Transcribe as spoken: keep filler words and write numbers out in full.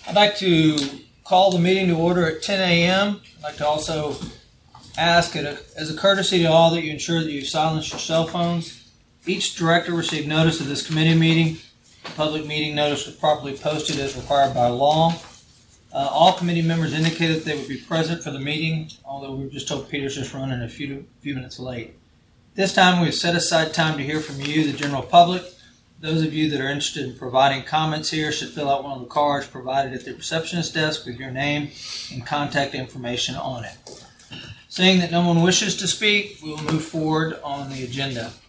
I'd like to call the meeting to order at ten a m I'd like to also ask, as a courtesy to all, that you ensure that you silence your cell phones. Each director received notice of this committee meeting. The public meeting notice was properly posted as required by law. Uh, all committee members indicated that they would be present for the meeting, although we were just told Peter's just running a few, few minutes late. This time we've set aside time to hear from you, the general public. Those of you that are interested in providing comments here should fill out one of the cards provided at the receptionist desk with your name and contact information on it. Seeing that no one wishes to speak, we will move forward on the agenda.